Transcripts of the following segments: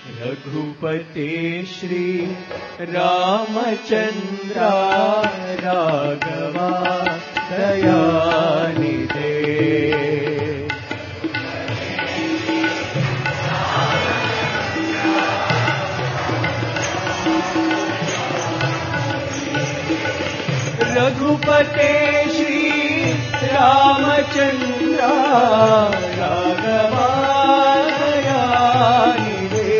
रघुपते श्री रामचंद्र राघवा दयानिधे। रघुपते श्री रामचंद्र राघवा दयानिधे।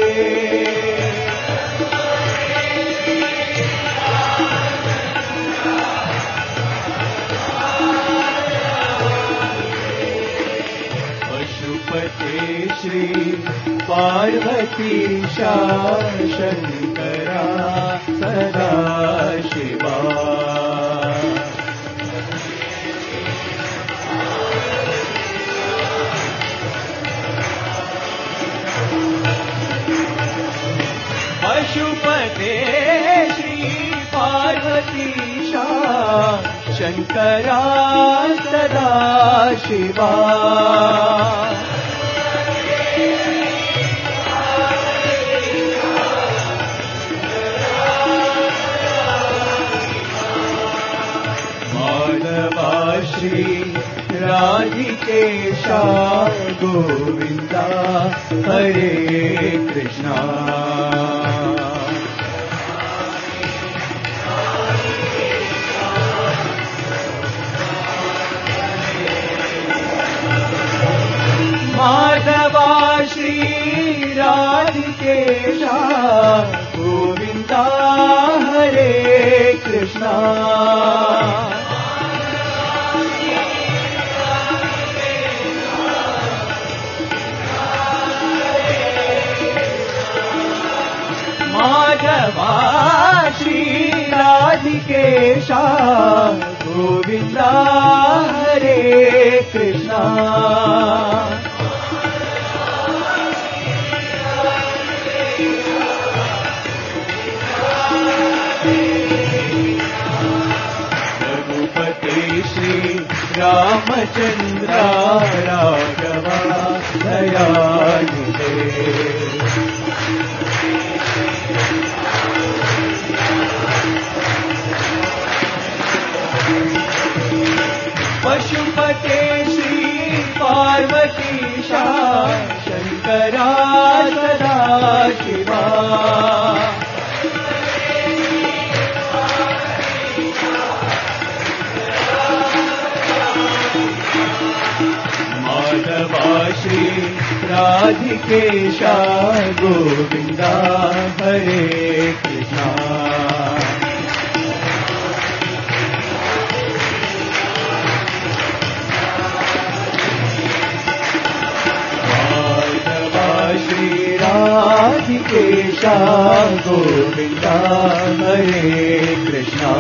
पशुपते श्री पार्वतीशा शंकरा सदा शिवा। पशुपते श्री पार्वतीशा शंकरा सदा शिवा। माधवा श्री राधिकेशा गोविंदा हरे कृष्णा। माधवा श्री राधिकेशा गोविंदा हरे कृष्णा। माधवा श्री राधिकेशा गोविंदा हरे कृष्णा। रघुपते श्री रामचंद्र राघवा दयानिधे। पशुपते श्री पार्वतीशा शंकरा सदा शिवा। माधवा श्री राधिकेशा गोविंदा हरे कृष्णा। राधिकेशा गोविंदा हरे कृष्णा।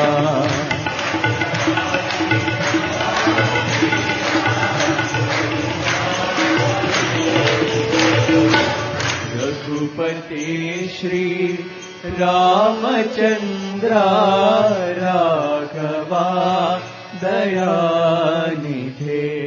रघुपते श्री रामचंद्र राघवा दयानिधे।